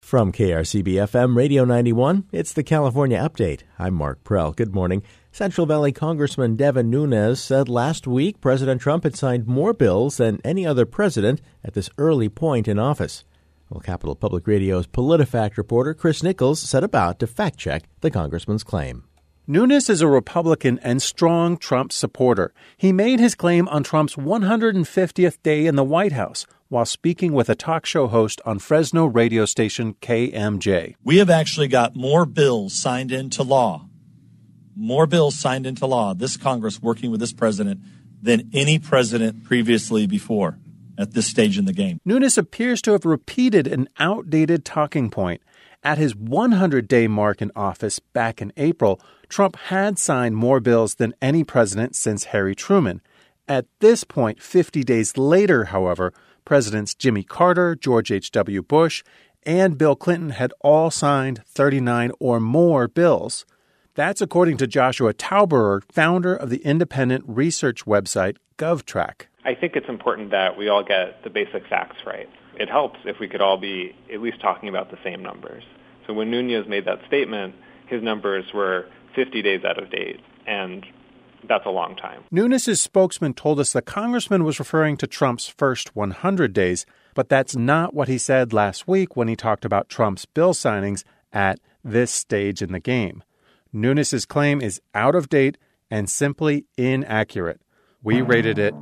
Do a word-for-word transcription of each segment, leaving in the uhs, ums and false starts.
From K R C B F M Radio ninety-one, it's the California Update. I'm Mark Prell. Good morning. Central Valley Congressman Devin Nunes said last week President Trump had signed more bills than any other president at this early point in office. Well, Capital Public Radio's PolitiFact reporter Chris Nichols set about to fact-check the congressman's claim. Nunes is a Republican and strong Trump supporter. He made his claim on Trump's one hundred fiftieth day in the White House while speaking with a talk show host on Fresno radio station K M J. We have actually got more bills signed into law, more bills signed into law, this Congress working with this president, than any president previously before at this stage in the game. Nunes appears to have repeated an outdated talking point. At his one hundred day mark in office back in April, Trump had signed more bills than any president since Harry Truman. At this point, fifty days later, however, Presidents Jimmy Carter, George H W. Bush, and Bill Clinton had all signed thirty-nine or more bills. That's according to Joshua Tauberer, founder of the independent research website GovTrack. I think it's important that we all get the basic facts right. It helps if we could all be at least talking about the same numbers. So when Nunes made that statement, his numbers were fifty days out of date, and that's a long time. Nunes' spokesman told us the congressman was referring to Trump's first one hundred days, but that's not what he said last week when he talked about Trump's bill signings at this stage in the game. Nunes' claim is out of date and simply inaccurate. We rated it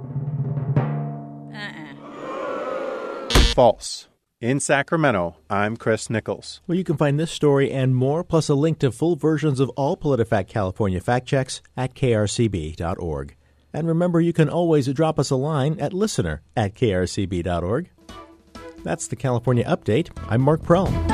uh-uh. false. In Sacramento, I'm Chris Nichols. Well, you can find this story and more, plus a link to full versions of all PolitiFact California fact checks at k r c b dot org. And remember, you can always drop us a line at listener at k r c b dot org. That's the California Update. I'm Mark Prell.